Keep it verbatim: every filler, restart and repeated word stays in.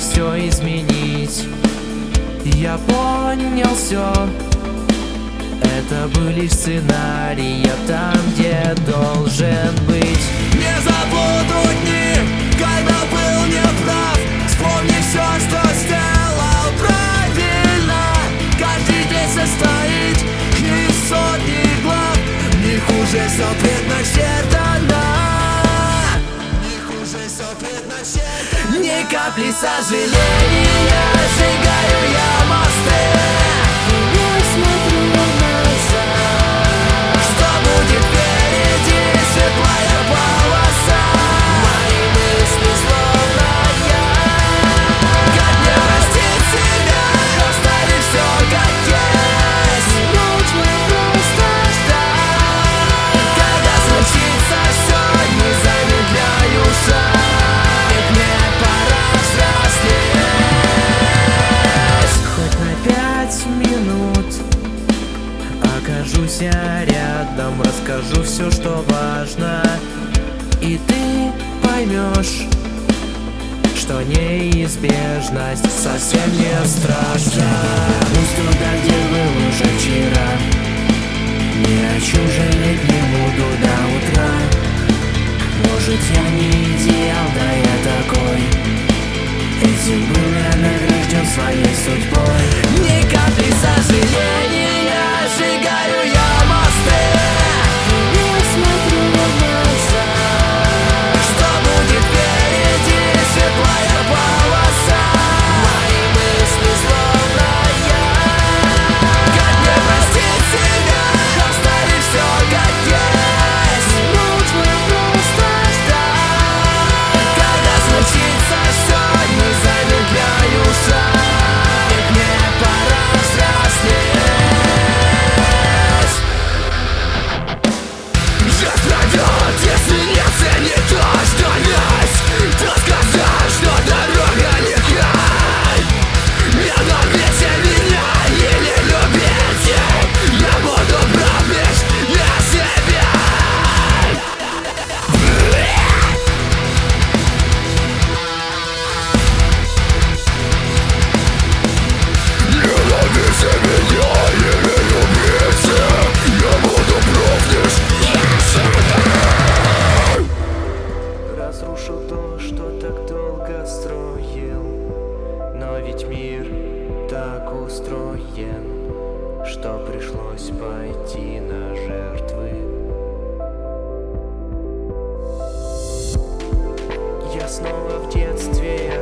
все изменить. Я понял все, это были сценарии, я там, где должен быть. Не забуду дни, когда был неправ. Вспомни все, что сделал правильно. Каждый день состоит из сотни глав. Не хуже все предначертано. Не хуже все предначертано. Ни капли сожаления, сжигаю я мосты. Я смотрю назад. Что будет впереди, светлая полоса. Мои мысли словно я. Как мне простить себя, оставить все как есть? Нужно просто ждать. Когда случится все, не замедляю шаг. Ведь мне пора взрослеть. Хоть на пять минут окажусь я рядом, расскажу все, что важно, и ты поймешь, что неизбежность совсем не страшна. Вернусь туда, где был уже вчера. Ни о чем жалеть не буду до утра. Может, я не идеал, да я такой. Этим был я награжден своей судьбой. Ни капли сожаления, сжигаю я мосты. Я смотрю назад. Что будет впереди, светлая полоса. Мои мысли словно я. Как мне простить себя, оставить все как есть? Нужно просто ждать. Когда случится все, не замедляю шаг. Ведь мне пора взрослеть. Жизнь пройдет, если не ценит то, что есть. То сказать, что дорога не край. Не любите меня или любите, я буду прав лишь для себя. Не любите меня или любите, я буду прав лишь для себя. Разрушу то, что так долго строил. Но ведь мир так устроен, что пришлось пойти на жертвы. Я снова в детстве,